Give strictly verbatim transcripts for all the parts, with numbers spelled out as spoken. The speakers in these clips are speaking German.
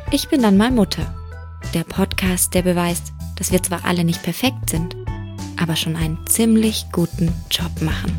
Ich bin dann mal Mutter. Der Podcast, der beweist, dass wir zwar alle nicht perfekt sind, aber schon einen ziemlich guten Job machen.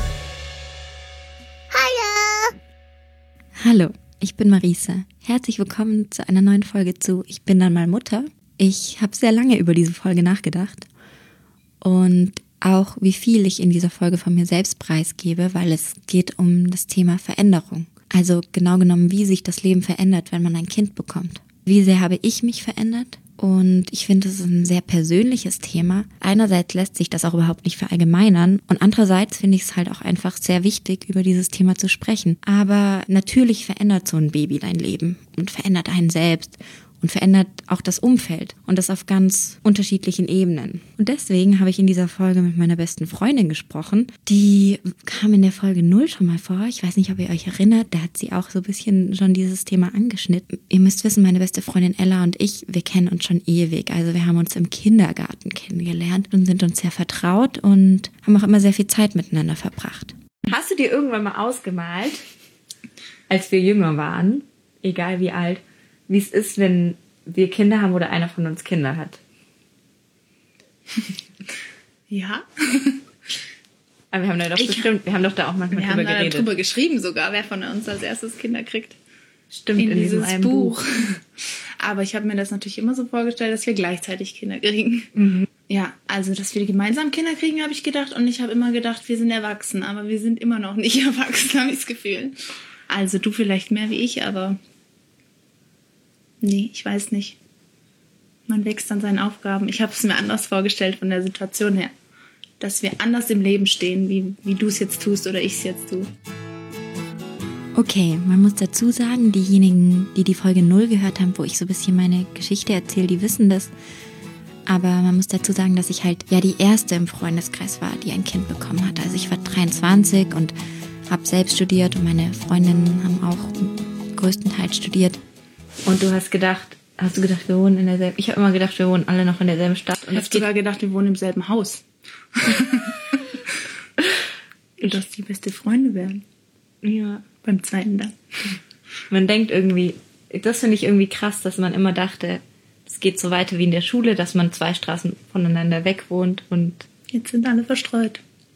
Hallo! Hallo, ich bin Marisa. Herzlich willkommen zu einer neuen Folge zu Ich bin dann mal Mutter. Ich habe sehr lange über diese Folge nachgedacht und auch wie viel ich in dieser Folge von mir selbst preisgebe, weil es geht um das Thema Veränderung. Also genau genommen, wie sich das Leben verändert, wenn man ein Kind bekommt. Wie sehr habe ich mich verändert? Und ich finde, es ist ein sehr persönliches Thema. Einerseits lässt sich das auch überhaupt nicht verallgemeinern und andererseits finde ich es halt auch einfach sehr wichtig, über dieses Thema zu sprechen. Aber natürlich verändert so ein Baby dein Leben und verändert einen selbst und verändert auch das Umfeld und das auf ganz unterschiedlichen Ebenen. Und deswegen habe ich in dieser Folge mit meiner besten Freundin gesprochen. Die kam in der Folge null schon mal vor. Ich weiß nicht, ob ihr euch erinnert. Da hat sie auch so ein bisschen schon dieses Thema angeschnitten. Ihr müsst wissen, meine beste Freundin Ella und ich, wir kennen uns schon ewig. Also wir haben uns im Kindergarten kennengelernt und sind uns sehr vertraut und haben auch immer sehr viel Zeit miteinander verbracht. Hast du dir irgendwann mal ausgemalt, als wir jünger waren, egal wie alt, wie es ist, wenn wir Kinder haben oder einer von uns Kinder hat? Ja. Aber wir haben da doch ich, bestimmt, wir haben doch da auch manchmal wir drüber haben da geredet. drüber geschrieben sogar, wer von uns als erstes Kinder kriegt. Stimmt, in, in diesem einen Buch. Buch. Aber ich habe mir das natürlich immer so vorgestellt, dass wir gleichzeitig Kinder kriegen. Mhm. Ja, also, dass wir gemeinsam Kinder kriegen, habe ich gedacht. Und ich habe immer gedacht, wir sind erwachsen. Aber wir sind immer noch nicht erwachsen, habe ich das Gefühl. Also, du vielleicht mehr wie ich, aber... Nee, ich weiß nicht. Man wächst an seinen Aufgaben. Ich habe es mir anders vorgestellt von der Situation her. Dass wir anders im Leben stehen, wie, wie du es jetzt tust oder ich es jetzt tue. Okay, man muss dazu sagen, diejenigen, die die Folge null gehört haben, wo ich so ein bisschen meine Geschichte erzähle, die wissen das. Aber man muss dazu sagen, dass ich halt ja die erste im Freundeskreis war, die ein Kind bekommen hat. Also ich war dreiundzwanzig und habe selbst studiert und meine Freundinnen haben auch größtenteils studiert. Und du hast gedacht, hast du gedacht, wir wohnen in derselben... Ich habe immer gedacht, wir wohnen alle noch in derselben Stadt. Und ich habe sogar gedacht, wir wohnen im selben Haus. Und dass die beste Freunde werden. Ja. Beim zweiten dann. Man denkt irgendwie... Das finde ich irgendwie krass, dass man immer dachte, es geht so weiter wie in der Schule, dass man zwei Straßen voneinander weg wohnt und... Jetzt sind alle verstreut.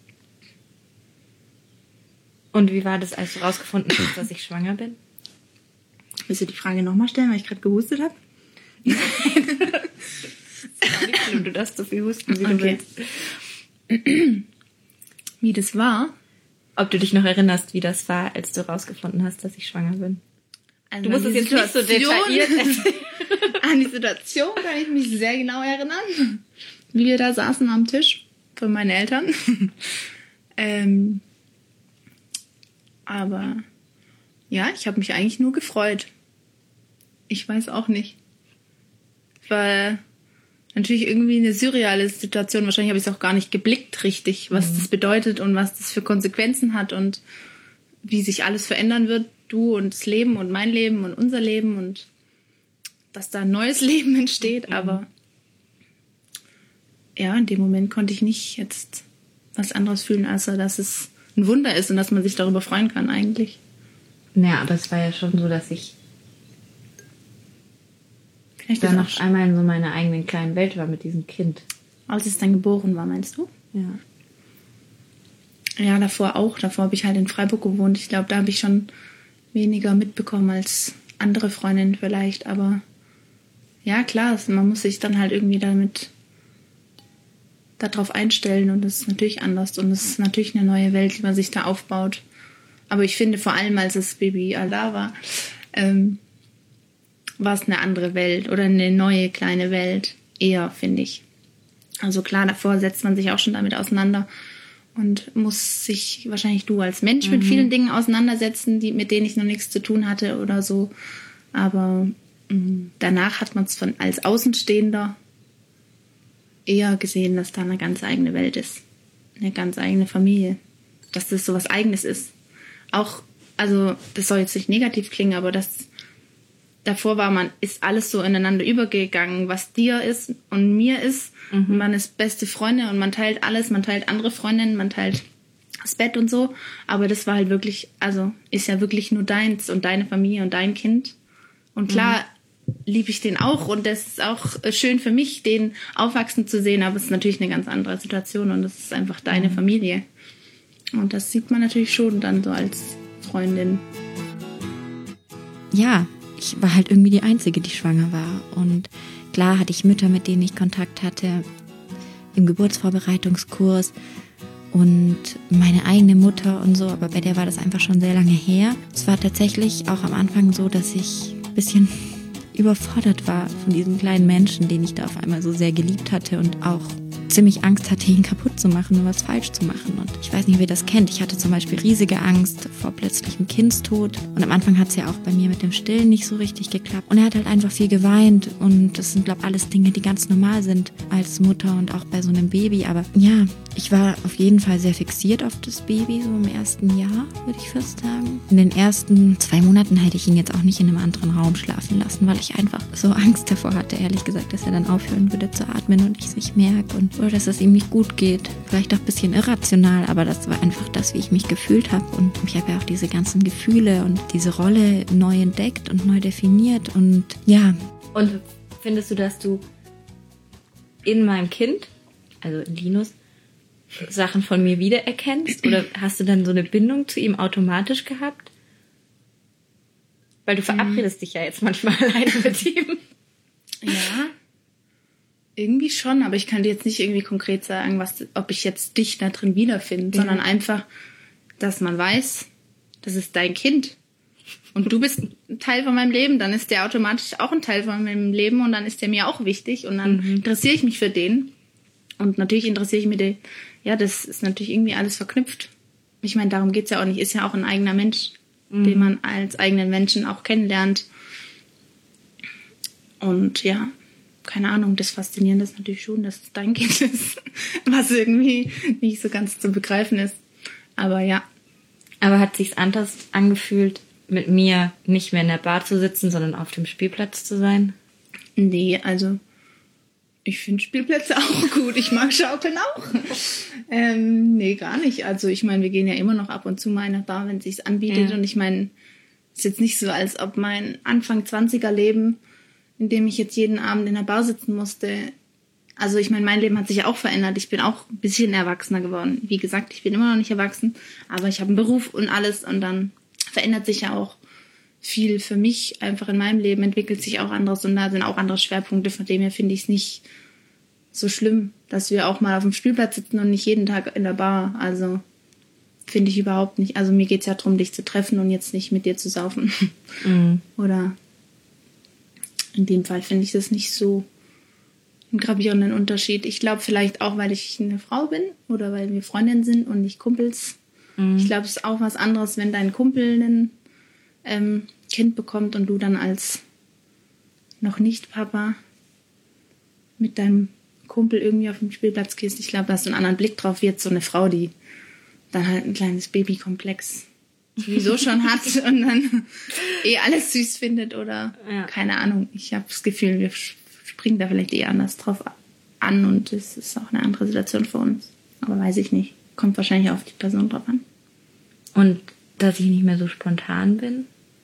Und wie war das, als du rausgefunden hast, dass ich schwanger bin? Willst du die Frage nochmal stellen, weil ich gerade gehustet habe? Nein. Das ist nicht schlimm, du darfst so viel husten, wie okay. du willst. Wie das war? Ob du dich noch erinnerst, wie das war, als du rausgefunden hast, dass ich schwanger bin? Also du musst es jetzt nicht so detailliert erzählen. An die Situation kann ich mich sehr genau erinnern. Wie wir da saßen am Tisch von meinen Eltern. ähm, aber... Ja, ich habe mich eigentlich nur gefreut. Ich weiß auch nicht. War natürlich irgendwie eine surreale Situation. Wahrscheinlich habe ich es auch gar nicht geblickt richtig, was mhm. das bedeutet und was das für Konsequenzen hat und wie sich alles verändern wird. Du und das Leben und mein Leben und unser Leben und dass da ein neues Leben entsteht. Mhm. Aber ja, in dem Moment konnte ich nicht jetzt was anderes fühlen, als dass es ein Wunder ist und dass man sich darüber freuen kann eigentlich. Ja, aber es war ja schon so, dass ich Vielleicht dann auf einmal in so meiner eigenen kleinen Welt war mit diesem Kind. Als es dann geboren war, meinst du? Ja. Ja, davor auch. Davor habe ich halt in Freiburg gewohnt. Ich glaube, da habe ich schon weniger mitbekommen als andere Freundinnen vielleicht. Aber ja, klar, man muss sich dann halt irgendwie damit darauf einstellen und es ist natürlich anders und es ist natürlich eine neue Welt, die man sich da aufbaut. Aber ich finde, vor allem, als das Baby da war, ähm, war es eine andere Welt oder eine neue kleine Welt eher, finde ich. Also klar, davor setzt man sich auch schon damit auseinander und muss sich wahrscheinlich du als Mensch mhm. mit vielen Dingen auseinandersetzen, die, mit denen ich noch nichts zu tun hatte oder so. Aber mh, danach hat man es von als Außenstehender eher gesehen, dass da eine ganz eigene Welt ist. Eine ganz eigene Familie. Dass das so was Eigenes ist. Auch, also das soll jetzt nicht negativ klingen, aber das davor war man, ist alles so ineinander übergegangen, was dir ist und mir ist. Mhm. Man ist beste Freunde und man teilt alles, man teilt andere Freundinnen, man teilt das Bett und so. Aber das war halt wirklich, also ist ja wirklich nur deins und deine Familie und dein Kind. Und klar, liebe ich den auch und das ist auch schön für mich, den aufwachsen zu sehen, aber es ist natürlich eine ganz andere Situation und das ist einfach deine Familie. Und das sieht man natürlich schon dann so als Freundin. Ja, ich war halt irgendwie die Einzige, die schwanger war. Und klar hatte ich Mütter, mit denen ich Kontakt hatte, im Geburtsvorbereitungskurs und meine eigene Mutter und so, aber bei der war das einfach schon sehr lange her. Es war tatsächlich auch am Anfang so, dass ich ein bisschen überfordert war von diesem kleinen Menschen, den ich da auf einmal so sehr geliebt hatte und auch ziemlich Angst hatte, ihn kaputt zu machen und was falsch zu machen. Und ich weiß nicht, wer das kennt. Ich hatte zum Beispiel riesige Angst vor plötzlichem Kindstod. Und am Anfang hat es ja auch bei mir mit dem Stillen nicht so richtig geklappt. Und er hat halt einfach viel geweint. Und das sind, glaube ich, alles Dinge, die ganz normal sind als Mutter und auch bei so einem Baby. Aber ja, ich war auf jeden Fall sehr fixiert auf das Baby, so im ersten Jahr, würde ich fast sagen. In den ersten zwei Monaten hätte ich ihn jetzt auch nicht in einem anderen Raum schlafen lassen, weil ich einfach so Angst davor hatte, ehrlich gesagt, dass er dann aufhören würde zu atmen und ich es nicht merke und oder dass es ihm nicht gut geht. Vielleicht auch ein bisschen irrational, aber das war einfach das, wie ich mich gefühlt habe. Und ich habe ja auch diese ganzen Gefühle und diese Rolle neu entdeckt und neu definiert. Und ja. Und findest du, dass du in meinem Kind, also in Linus, Sachen von mir wiedererkennst? Oder hast du dann so eine Bindung zu ihm automatisch gehabt? Weil du verabredest mhm. dich ja jetzt manchmal alleine mit ihm. Ja. Irgendwie schon, aber ich kann dir jetzt nicht irgendwie konkret sagen, was, ob ich jetzt dich da drin wiederfinde, mhm. sondern einfach, dass man weiß, das ist dein Kind. Und du bist ein Teil von meinem Leben, dann ist der automatisch auch ein Teil von meinem Leben und dann ist der mir auch wichtig und dann mhm. interessiere ich mich für den. Und natürlich interessiere ich mich den, ja, das ist natürlich irgendwie alles verknüpft. Ich meine, darum geht's ja auch nicht, ist ja auch ein eigener Mensch, mhm. den man als eigenen Menschen auch kennenlernt. Und ja, keine Ahnung, das Faszinierende ist natürlich schon, dass es dein Kind ist, was irgendwie nicht so ganz zu begreifen ist. Aber ja. Aber hat sich's anders angefühlt, mit mir nicht mehr in der Bar zu sitzen, sondern auf dem Spielplatz zu sein? Nee, also ich finde Spielplätze auch gut. Ich mag Schaukeln auch. ähm, nee, gar nicht. Also ich meine, wir gehen ja immer noch ab und zu mal in der Bar, wenn es sich anbietet. Ja. Und ich meine, es ist jetzt nicht so, als ob mein Anfang zwanziger Leben, in dem ich jetzt jeden Abend in der Bar sitzen musste. Also ich meine, mein Leben hat sich auch verändert. Ich bin auch ein bisschen erwachsener geworden. Wie gesagt, ich bin immer noch nicht erwachsen, aber ich habe einen Beruf und alles und dann verändert sich ja auch viel für mich. Einfach in meinem Leben entwickelt sich auch anderes und da sind auch andere Schwerpunkte. Von dem her finde ich es nicht so schlimm, dass wir auch mal auf dem Spielplatz sitzen und nicht jeden Tag in der Bar. Also finde ich überhaupt nicht. Also mir geht es ja darum, dich zu treffen und jetzt nicht mit dir zu saufen. Mhm. Oder in dem Fall finde ich das nicht so einen gravierenden Unterschied. Ich glaube vielleicht auch, weil ich eine Frau bin oder weil wir Freundinnen sind und nicht Kumpels. Mhm. Ich glaube, es ist auch was anderes, wenn dein Kumpel ein ähm, Kind bekommt und du dann als noch nicht Papa mit deinem Kumpel irgendwie auf dem Spielplatz gehst. Ich glaube, da hast du einen anderen Blick drauf, wie jetzt so eine Frau, die dann halt ein kleines Babykomplex sowieso schon hat und dann eh alles süß findet oder ja. keine Ahnung. Ich habe das Gefühl, wir springen da vielleicht eh anders drauf an und es ist auch eine andere Situation für uns. Aber weiß ich nicht. Kommt wahrscheinlich auf die Person drauf an. Und dass ich nicht mehr so spontan bin?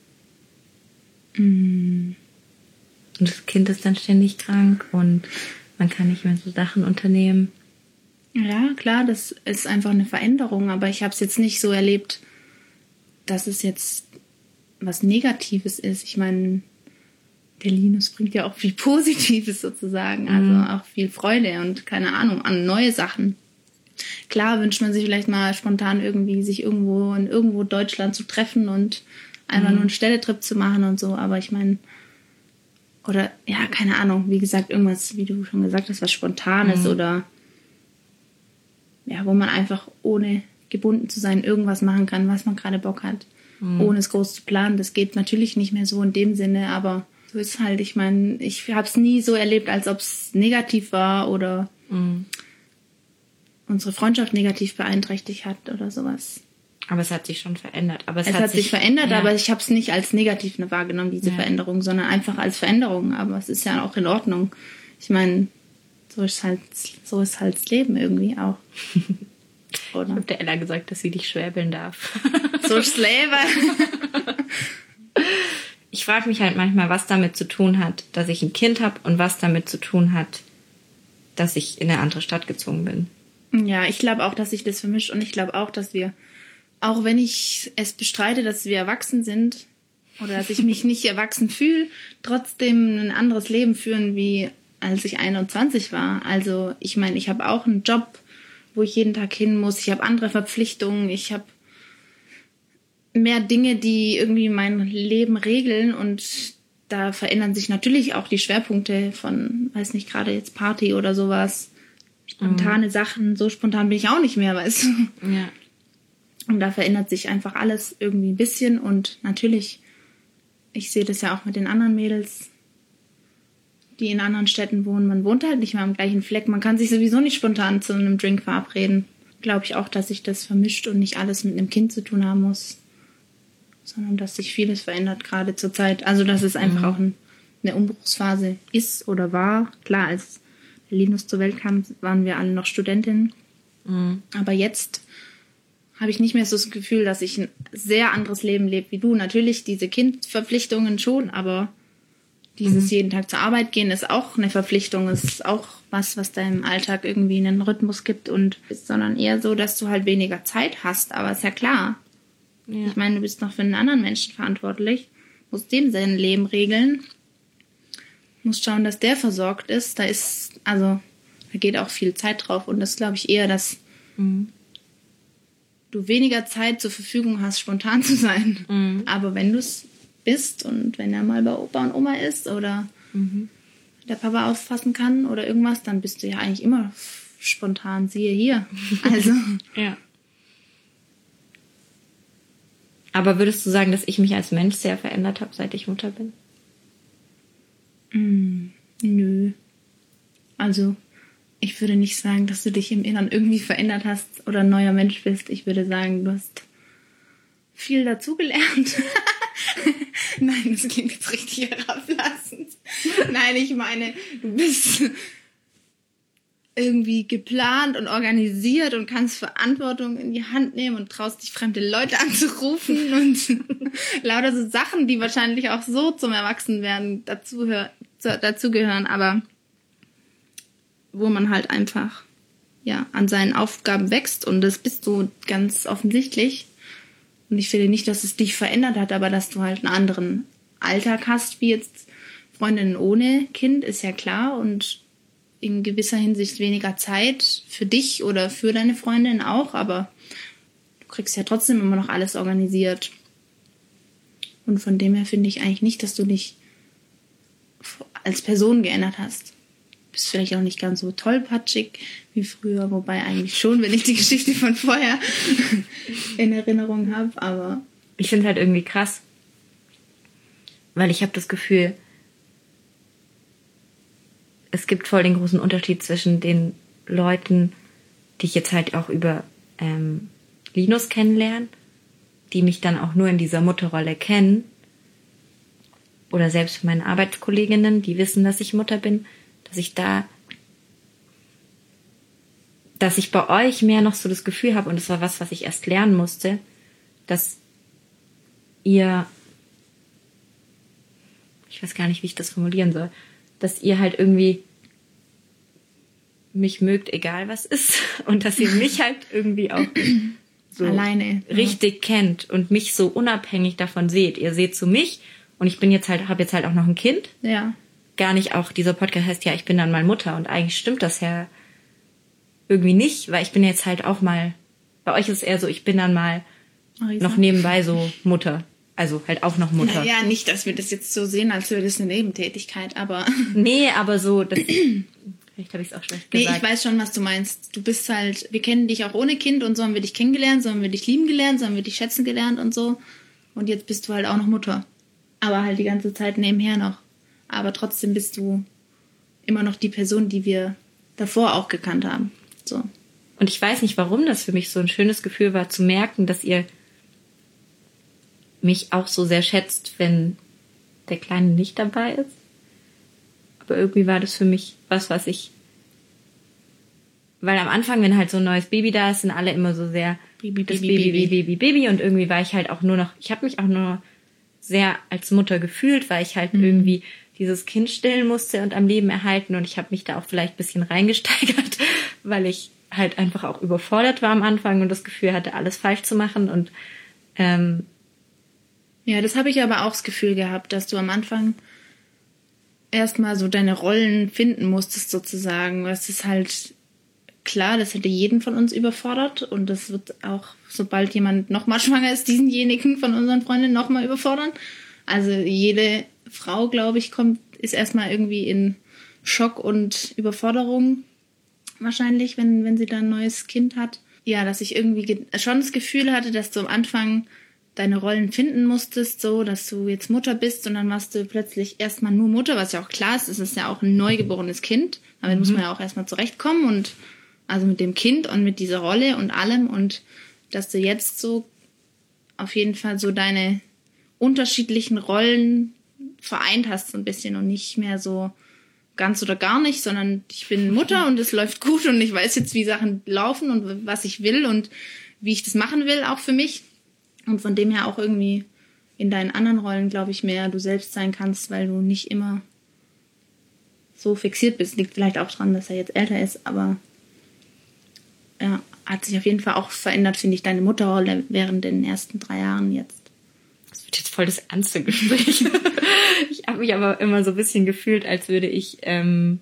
Mm. Und das Kind ist dann ständig krank und man kann nicht mehr so Sachen unternehmen. Ja, klar, das ist einfach eine Veränderung, aber ich habe es jetzt nicht so erlebt, dass es jetzt was Negatives ist. Ich meine, der Linus bringt ja auch viel Positives sozusagen, also mhm. auch viel Freude und keine Ahnung, an neue Sachen. Klar wünscht man sich vielleicht mal spontan irgendwie, sich irgendwo in irgendwo Deutschland zu treffen und einfach mhm. nur einen Städtetrip zu machen und so, aber ich meine, oder ja, keine Ahnung, wie gesagt, irgendwas, wie du schon gesagt hast, was Spontanes mhm. oder ja, wo man einfach ohne gebunden zu sein irgendwas machen kann, was man gerade Bock hat, mhm. ohne es groß zu planen. Das geht natürlich nicht mehr so in dem Sinne, aber so ist halt, ich meine, ich habe es nie so erlebt, als ob es negativ war oder mhm. unsere Freundschaft negativ beeinträchtigt hat oder sowas. Aber es hat sich schon verändert. Aber es, es hat, hat sich, sich verändert, ja. aber ich habe es nicht als negativ wahrgenommen, diese ja. Veränderung, sondern einfach als Veränderung. Aber es ist ja auch in Ordnung. Ich meine, so ist halt, so ist halt das Leben irgendwie auch. Oder? Ich habe der Ella gesagt, dass sie dich schwäbeln darf. So ist das Leben. ich frage mich halt manchmal, was damit zu tun hat, dass ich ein Kind habe und was damit zu tun hat, dass ich in eine andere Stadt gezogen bin. Ja, ich glaube auch, dass sich das vermischt und ich glaube auch, dass wir, auch wenn ich es bestreite, dass wir erwachsen sind oder dass ich mich nicht erwachsen fühle, trotzdem ein anderes Leben führen, wie als ich einundzwanzig war. Also ich meine, ich habe auch einen Job, wo ich jeden Tag hin muss. Ich habe andere Verpflichtungen. Ich habe mehr Dinge, die irgendwie mein Leben regeln und da verändern sich natürlich auch die Schwerpunkte von, weiß nicht, gerade jetzt Party oder sowas. Spontane mhm. Sachen, so spontan bin ich auch nicht mehr, weißt du. Ja. Und da verändert sich einfach alles irgendwie ein bisschen und natürlich, ich sehe das ja auch mit den anderen Mädels, die in anderen Städten wohnen. Man wohnt halt nicht mehr am gleichen Fleck. Man kann sich sowieso nicht spontan zu einem Drink verabreden. Glaube ich auch, dass sich das vermischt und nicht alles mit einem Kind zu tun haben muss, sondern dass sich vieles verändert, gerade zur Zeit. Also, dass es einfach mhm. auch ein, eine Umbruchsphase ist oder war. Klar, als Linus zur Welt kam, waren wir alle noch Studentinnen. Mhm. Aber jetzt habe ich nicht mehr so das Gefühl, dass ich ein sehr anderes Leben lebe wie du. Natürlich diese Kindverpflichtungen schon, aber dieses mhm. jeden Tag zur Arbeit gehen ist auch eine Verpflichtung, ist auch was, was deinem Alltag irgendwie einen Rhythmus gibt und ist, sondern eher so, dass du halt weniger Zeit hast. Aber ist ja klar. Ja. Ich meine, du bist noch für einen anderen Menschen verantwortlich, musst dem sein Leben regeln, musst schauen, dass der versorgt ist. Da ist, also, da geht auch viel Zeit drauf und das glaube ich eher, dass mhm. du weniger Zeit zur Verfügung hast, spontan zu sein. Mhm. Aber wenn du es bist und wenn er mal bei Opa und Oma ist oder mhm. der Papa aufpassen kann oder irgendwas, dann bist du ja eigentlich immer spontan, siehe hier. Also. Ja. Aber würdest du sagen, dass ich mich als Mensch sehr verändert habe, seit ich Mutter bin? Mm, nö. Also, ich würde nicht sagen, dass du dich im Inneren irgendwie verändert hast oder ein neuer Mensch bist. Ich würde sagen, du hast viel dazugelernt. Nein, das klingt jetzt richtig herablassend. Nein, ich meine, du bist irgendwie geplant und organisiert und kannst Verantwortung in die Hand nehmen und traust dich, fremde Leute anzurufen und lauter so Sachen, die wahrscheinlich auch so zum Erwachsenwerden dazu dazugehören, aber wo man halt einfach ja an seinen Aufgaben wächst und das bist du ganz offensichtlich. Und ich finde nicht, dass es dich verändert hat, aber dass du halt einen anderen Alltag hast, wie jetzt Freundinnen ohne Kind, ist ja klar. Und in gewisser Hinsicht weniger Zeit für dich oder für deine Freundin auch. Aber du kriegst ja trotzdem immer noch alles organisiert. Und von dem her finde ich eigentlich nicht, dass du dich als Person geändert hast. Du bist vielleicht auch nicht ganz so tollpatschig wie früher, wobei eigentlich schon, wenn ich die Geschichte von vorher in Erinnerung habe, aber ich finde es halt irgendwie krass, weil ich habe das Gefühl, es gibt voll den großen Unterschied zwischen den Leuten, die ich jetzt halt auch über ähm, Linus kennenlerne, die mich dann auch nur in dieser Mutterrolle kennen, oder selbst meine Arbeitskolleginnen, die wissen, dass ich Mutter bin, dass ich da, dass ich bei euch mehr noch so das Gefühl habe, und das war was, was ich erst lernen musste, dass ihr, ich weiß gar nicht, wie ich das formulieren soll, dass ihr halt irgendwie mich mögt, egal was ist, und dass ihr mich halt irgendwie auch so alleine richtig ja. kennt und mich so unabhängig davon seht. Ihr seht so mich und ich bin jetzt halt, habe jetzt halt auch noch ein Kind. Ja. Gar nicht auch, dieser Podcast heißt ja, ich bin dann mal Mutter, und eigentlich stimmt das ja irgendwie nicht, weil ich bin jetzt halt auch mal, bei euch ist es eher so, ich bin dann mal Marisa. Noch nebenbei so Mutter, also halt auch noch Mutter. Ja, nicht, dass wir das jetzt so sehen, als wäre das eine Nebentätigkeit, aber... Nee, aber so, das, vielleicht habe ich es auch schlecht gesagt. Nee, ich weiß schon, was du meinst. Du bist halt, wir kennen dich auch ohne Kind und so haben wir dich kennengelernt, so haben wir dich lieben gelernt, so haben wir dich schätzen gelernt und so, und jetzt bist du halt auch noch Mutter, aber halt die ganze Zeit nebenher noch. Aber trotzdem bist du immer noch die Person, die wir davor auch gekannt haben. So. Und ich weiß nicht, warum das für mich so ein schönes Gefühl war, zu merken, dass ihr mich auch so sehr schätzt, wenn der Kleine nicht dabei ist. Aber irgendwie war das für mich was, was ich... Weil am Anfang, wenn halt so ein neues Baby da ist, sind alle immer so sehr... Baby, das Baby, Baby, Baby, Baby, Baby. Und irgendwie war ich halt auch nur noch... Ich habe mich auch nur... sehr als Mutter gefühlt, weil ich halt mhm. irgendwie dieses Kind stillen musste und am Leben erhalten. Und ich habe mich da auch vielleicht ein bisschen reingesteigert, weil ich halt einfach auch überfordert war am Anfang und das Gefühl hatte, alles falsch zu machen. Und ähm, ja, das habe ich aber auch das Gefühl gehabt, dass du am Anfang erstmal so deine Rollen finden musstest sozusagen. Das ist halt klar, das hätte jeden von uns überfordert und das wird auch, sobald jemand nochmal schwanger ist, diesenjenigen von unseren Freundinnen nochmal überfordern. Also jede Frau, glaube ich, kommt, ist erstmal irgendwie in Schock und Überforderung wahrscheinlich, wenn, wenn sie da ein neues Kind hat. Ja, dass ich irgendwie ge- schon das Gefühl hatte, dass du am Anfang deine Rollen finden musstest, so, dass du jetzt Mutter bist und dann warst du plötzlich erstmal nur Mutter, was ja auch klar ist, es ist ja auch ein neugeborenes Kind, damit mhm. muss man ja auch erstmal zurechtkommen und also mit dem Kind und mit dieser Rolle und allem und dass du jetzt so auf jeden Fall so deine unterschiedlichen Rollen vereint hast so ein bisschen und nicht mehr so ganz oder gar nicht, sondern ich bin Mutter und es läuft gut und ich weiß jetzt, wie Sachen laufen und was ich will und wie ich das machen will, auch für mich. Und von dem her auch irgendwie in deinen anderen Rollen, glaube ich, mehr du selbst sein kannst, weil du nicht immer so fixiert bist. Liegt vielleicht auch dran, dass er jetzt älter ist, aber ja, hat sich auf jeden Fall auch verändert, finde ich, deine Mutterrolle während den ersten drei Jahren jetzt. Das wird jetzt voll das ernste Gespräch. Ich habe mich aber immer so ein bisschen gefühlt, als würde ich ähm,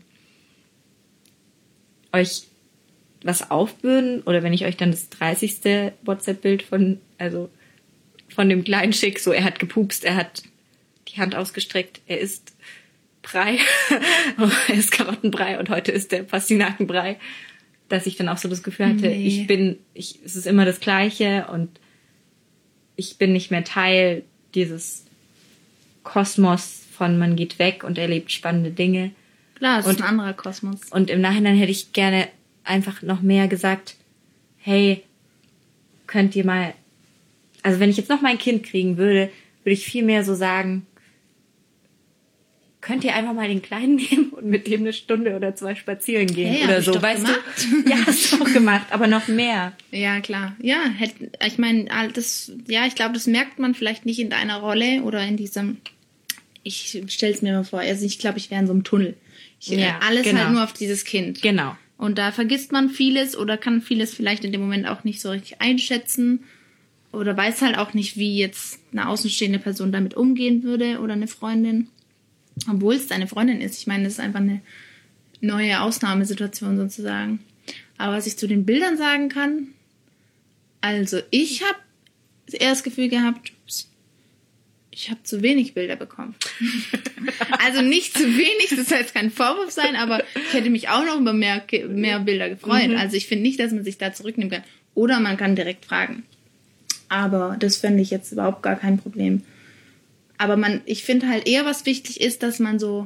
euch was aufbürden oder wenn ich euch dann das dreißigste WhatsApp-Bild von, also von dem Kleinen schick, so er hat gepupst, er hat die Hand ausgestreckt, er isst Brei, er isst Karottenbrei und heute ist der Pastinakenbrei, dass ich dann auch so das Gefühl hatte, nee. ich bin, ich, es ist immer das Gleiche und ich bin nicht mehr Teil dieses Kosmos von man geht weg und erlebt spannende Dinge. Klar, es und, ist ein anderer Kosmos. Und im Nachhinein hätte ich gerne einfach noch mehr gesagt, hey, könnt ihr mal, also wenn ich jetzt noch mein Kind kriegen würde, würde ich viel mehr so sagen, könnt ihr einfach mal den Kleinen nehmen und mit dem eine Stunde oder zwei spazieren gehen hey, oder so, doch weißt gemacht. du? Ja, hast du auch gemacht, aber noch mehr. Ja, klar. Ja, hätte, ich meine, das, ja, ich glaube, das merkt man vielleicht nicht in deiner Rolle oder in diesem, ich stell's mir mal vor, also ich glaube, ich wäre in so einem Tunnel. Ich, ja, alles genau. halt nur auf dieses Kind. Genau. Und da vergisst man vieles oder kann vieles vielleicht in dem Moment auch nicht so richtig einschätzen oder weiß halt auch nicht, wie jetzt eine außenstehende Person damit umgehen würde oder eine Freundin. Obwohl es deine Freundin ist. Ich meine, das ist einfach eine neue Ausnahmesituation sozusagen. Aber was ich zu den Bildern sagen kann, also ich habe eher das Gefühl gehabt, ich habe zu wenig Bilder bekommen. Also nicht zu wenig, das soll jetzt kein Vorwurf sein, aber ich hätte mich auch noch über mehr, mehr Bilder gefreut. Mhm. Also ich finde nicht, dass man sich da zurücknehmen kann. Oder man kann direkt fragen. Aber das fände ich jetzt überhaupt gar kein Problem. Aber man, ich finde halt eher, was wichtig ist, dass man so,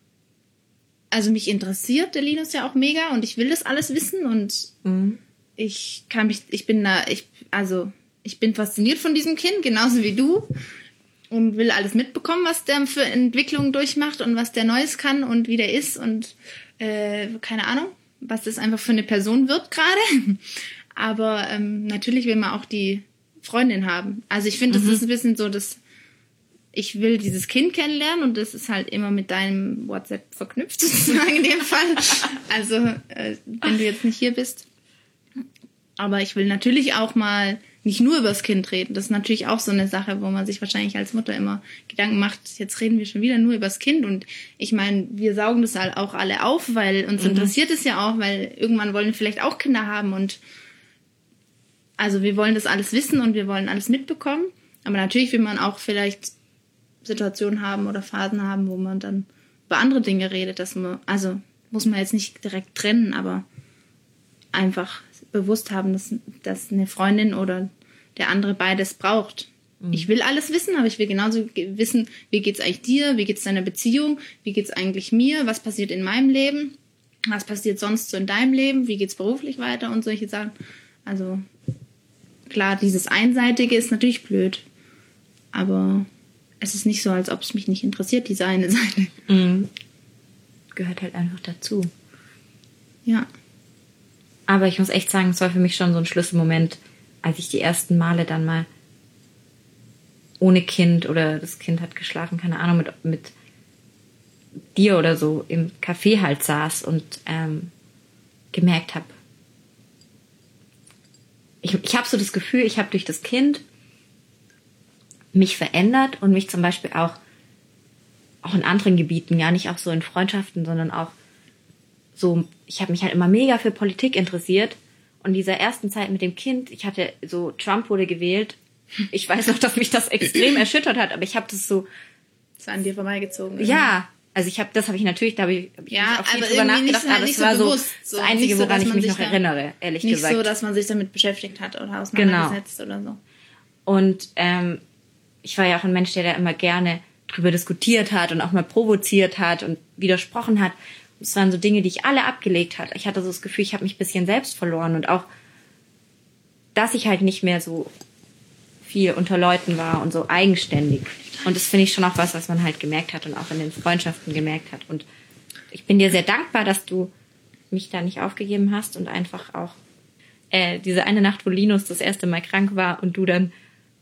also mich interessiert der Linus ja auch mega und ich will das alles wissen und mhm. ich kann mich, ich bin da, ich, also ich bin fasziniert von diesem Kind, genauso wie du und will alles mitbekommen, was der für Entwicklungen durchmacht und was der Neues kann und wie der ist und äh, keine Ahnung, was das einfach für eine Person wird gerade. Aber ähm, natürlich will man auch die Freundin haben. Also ich finde, das mhm. ist ein bisschen so, dass ich will dieses Kind kennenlernen und das ist halt immer mit deinem WhatsApp verknüpft, sozusagen in dem Fall. Also, äh, wenn du jetzt nicht hier bist. Aber ich will natürlich auch mal nicht nur über das Kind reden. Das ist natürlich auch so eine Sache, wo man sich wahrscheinlich als Mutter immer Gedanken macht, jetzt reden wir schon wieder nur über das Kind. Und ich meine, wir saugen das halt auch alle auf, weil uns mhm. interessiert es ja auch, weil irgendwann wollen wir vielleicht auch Kinder haben. Und also wir wollen das alles wissen und wir wollen alles mitbekommen. Aber natürlich will man auch vielleicht Situationen haben oder Phasen haben, wo man dann über andere Dinge redet, dass man, also muss man jetzt nicht direkt trennen, aber einfach bewusst haben, dass, dass eine Freundin oder der andere beides braucht. Mhm. Ich will alles wissen, aber ich will genauso wissen, wie geht's eigentlich dir, wie geht's deiner Beziehung, wie geht's eigentlich mir, was passiert in meinem Leben, was passiert sonst so in deinem Leben, wie geht's beruflich weiter und solche Sachen. Also klar, dieses Einseitige ist natürlich blöd, aber es ist nicht so, als ob es mich nicht interessiert, diese eine Seite. Mhm. Gehört halt einfach dazu. Ja. Aber ich muss echt sagen, es war für mich schon so ein Schlüsselmoment, als ich die ersten Male dann mal ohne Kind oder das Kind hat geschlafen, keine Ahnung, mit, mit dir oder so im Café halt saß und ähm, gemerkt habe, ich, ich habe so das Gefühl, ich habe durch das Kind mich verändert und mich zum Beispiel auch, auch in anderen Gebieten, ja nicht auch so in Freundschaften, sondern auch so, ich habe mich halt immer mega für Politik interessiert und in dieser ersten Zeit mit dem Kind, ich hatte so, Trump wurde gewählt, ich weiß noch, dass mich das extrem erschüttert hat, aber ich habe das so... Das ist an dir vorbeigezogen. Ja, also ich habe, das habe ich natürlich, da habe ich, hab ich ja, auch viel aber drüber nachgedacht, nicht, halt aber nicht es war so so bewusst, das so. Einzige, Nicht so, woran ich mich sich noch erinnere, ehrlich nicht gesagt. Nicht so, dass man sich damit beschäftigt hat oder auseinandergesetzt genau. oder so. Und ähm, ich war ja auch ein Mensch, der da immer gerne drüber diskutiert hat und auch mal provoziert hat und widersprochen hat. Es waren so Dinge, die ich alle abgelegt hatte. Ich hatte so das Gefühl, ich habe mich ein bisschen selbst verloren und auch, dass ich halt nicht mehr so viel unter Leuten war und so eigenständig. Und das finde ich schon auch was, was man halt gemerkt hat und auch in den Freundschaften gemerkt hat. Und ich bin dir sehr dankbar, dass du mich da nicht aufgegeben hast und einfach auch äh, diese eine Nacht, wo Linus das erste Mal krank war und du dann,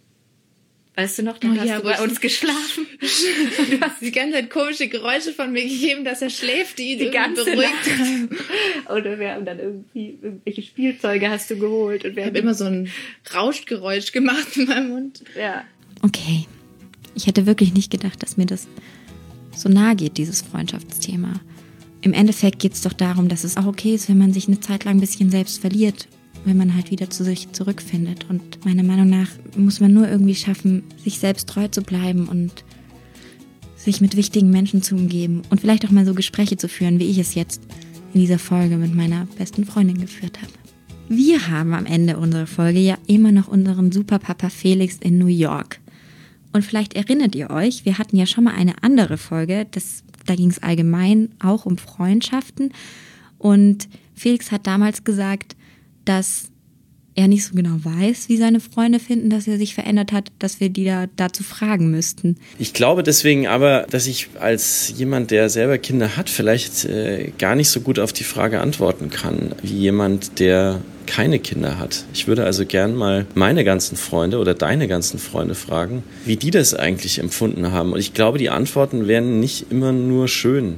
weißt du noch, dann oh, hast ja, du bei uns geschlafen. Du hast die ganze Zeit komische Geräusche von mir gegeben, dass er schläft, die ihn die ganze beruhigt haben. Und wir haben dann irgendwie irgendwelche Spielzeuge hast du geholt. Und wir ich habe immer so ein Rauschgeräusch gemacht in meinem Mund. Ja. Okay. Ich hätte wirklich nicht gedacht, dass mir das so nahe geht, dieses Freundschaftsthema. Im Endeffekt geht es doch darum, dass es auch okay ist, wenn man sich eine Zeit lang ein bisschen selbst verliert, wenn man halt wieder zu sich zurückfindet. Und meiner Meinung nach muss man nur irgendwie schaffen, sich selbst treu zu bleiben und sich mit wichtigen Menschen zu umgeben und vielleicht auch mal so Gespräche zu führen, wie ich es jetzt in dieser Folge mit meiner besten Freundin geführt habe. Wir haben am Ende unserer Folge ja immer noch unseren Superpapa Felix in New York. Und vielleicht erinnert ihr euch, wir hatten ja schon mal eine andere Folge, das, da ging es allgemein auch um Freundschaften. Und Felix hat damals gesagt, dass er nicht so genau weiß, wie seine Freunde finden, dass er sich verändert hat, dass wir die da dazu fragen müssten. Ich glaube deswegen aber, dass ich als jemand, der selber Kinder hat, vielleicht äh, gar nicht so gut auf die Frage antworten kann, wie jemand, der keine Kinder hat. Ich würde also gern mal meine ganzen Freunde oder deine ganzen Freunde fragen, wie die das eigentlich empfunden haben. Und ich glaube, die Antworten wären nicht immer nur schön.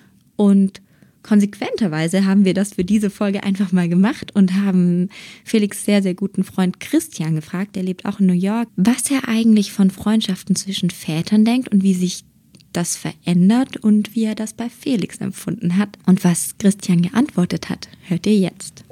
Und konsequenterweise haben wir das für diese Folge einfach mal gemacht und haben Felix' sehr, sehr guten Freund Christian gefragt, der lebt auch in New York, was er eigentlich von Freundschaften zwischen Vätern denkt und wie sich das verändert und wie er das bei Felix empfunden hat. Und was Christian geantwortet hat, hört ihr jetzt.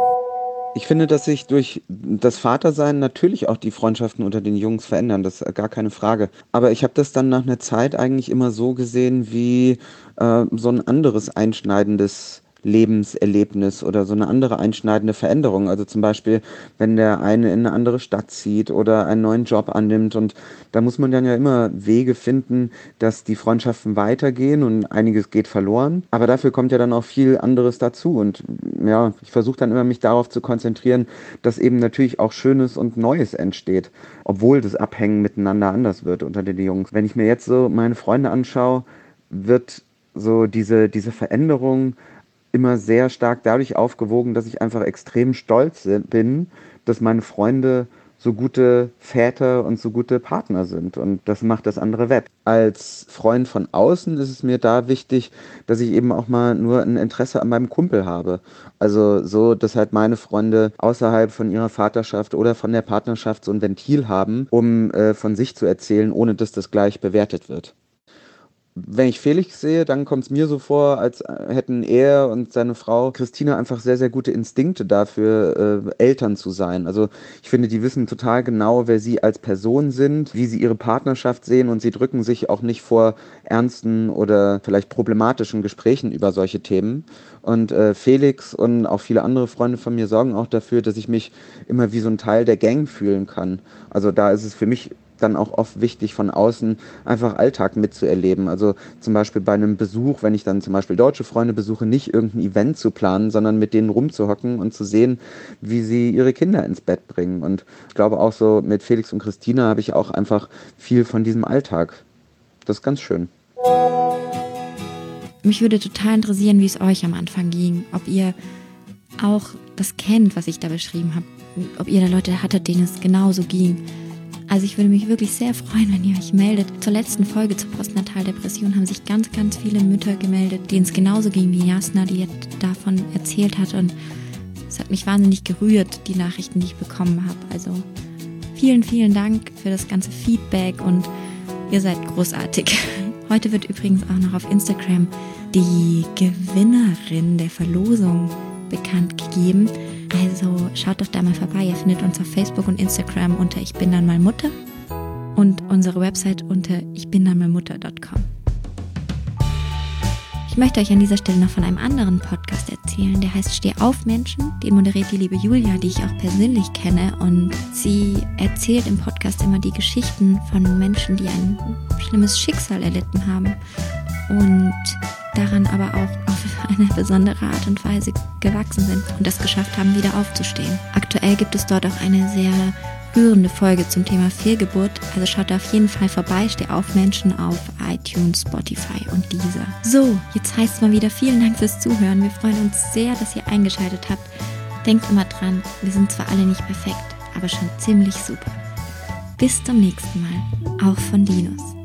Ich finde, dass sich durch das Vatersein natürlich auch die Freundschaften unter den Jungs verändern, das ist gar keine Frage. Aber ich habe das dann nach einer Zeit eigentlich immer so gesehen wie äh, so ein anderes einschneidendes Lebenserlebnis oder so eine andere einschneidende Veränderung. Also zum Beispiel, wenn der eine in eine andere Stadt zieht oder einen neuen Job annimmt, und da muss man dann ja immer Wege finden, dass die Freundschaften weitergehen und einiges geht verloren. Aber dafür kommt ja dann auch viel anderes dazu, und ja, ich versuche dann immer, mich darauf zu konzentrieren, dass eben natürlich auch Schönes und Neues entsteht, obwohl das Abhängen miteinander anders wird unter den Jungs. Wenn ich mir jetzt so meine Freunde anschaue, wird so diese, diese Veränderung immer sehr stark dadurch aufgewogen, dass ich einfach extrem stolz bin, dass meine Freunde so gute Väter und so gute Partner sind, und das macht das andere wett. Als Freund von außen ist es mir da wichtig, dass ich eben auch mal nur ein Interesse an meinem Kumpel habe. Also so, dass halt meine Freunde außerhalb von ihrer Vaterschaft oder von der Partnerschaft so ein Ventil haben, um äh, von sich zu erzählen, ohne dass das gleich bewertet wird. Wenn ich Felix sehe, dann kommt es mir so vor, als hätten er und seine Frau Christina einfach sehr, sehr gute Instinkte dafür, äh, Eltern zu sein. Also ich finde, die wissen total genau, wer sie als Person sind, wie sie ihre Partnerschaft sehen, und sie drücken sich auch nicht vor ernsten oder vielleicht problematischen Gesprächen über solche Themen. Und äh, Felix und auch viele andere Freunde von mir sorgen auch dafür, dass ich mich immer wie so ein Teil der Gang fühlen kann. Also da ist es für mich dann auch oft wichtig, von außen einfach Alltag mitzuerleben. Also zum Beispiel bei einem Besuch, wenn ich dann zum Beispiel deutsche Freunde besuche, nicht irgendein Event zu planen, sondern mit denen rumzuhocken und zu sehen, wie sie ihre Kinder ins Bett bringen. Und ich glaube auch so, mit Felix und Christina habe ich auch einfach viel von diesem Alltag. Das ist ganz schön. Mich würde total interessieren, wie es euch am Anfang ging. Ob ihr auch das kennt, was ich da beschrieben habe. Ob ihr da Leute hattet, denen es genauso ging. Also ich würde mich wirklich sehr freuen, wenn ihr euch meldet. Zur letzten Folge zur Postnataldepression haben sich ganz, ganz viele Mütter gemeldet, denen es genauso ging wie Jasna, die jetzt davon erzählt hat. Und es hat mich wahnsinnig gerührt, die Nachrichten, die ich bekommen habe. Also vielen, vielen Dank für das ganze Feedback und ihr seid großartig. Heute wird übrigens auch noch auf Instagram die Gewinnerin der Verlosung bekannt gegeben. Also schaut doch da mal vorbei. Ihr findet uns auf Facebook und Instagram unter Ich bin dann mal Mutter und unsere Website unter ich bin dann mal mutter punkt com. Ich möchte euch an dieser Stelle noch von einem anderen Podcast erzählen, der heißt Steh auf Menschen. Den moderiert die liebe Julia, die ich auch persönlich kenne, und sie erzählt im Podcast immer die Geschichten von Menschen, die ein schlimmes Schicksal erlitten haben und daran aber auch auf eine besondere Art und Weise gewachsen sind und es geschafft haben, wieder aufzustehen. Aktuell gibt es dort auch eine sehr rührende Folge zum Thema Fehlgeburt, also schaut da auf jeden Fall vorbei. Steh auf Menschen auf iTunes, Spotify und Deezer. So, jetzt heißt es mal wieder vielen Dank fürs Zuhören. Wir freuen uns sehr, dass ihr eingeschaltet habt. Denkt immer dran, wir sind zwar alle nicht perfekt, aber schon ziemlich super. Bis zum nächsten Mal, auch von Linus.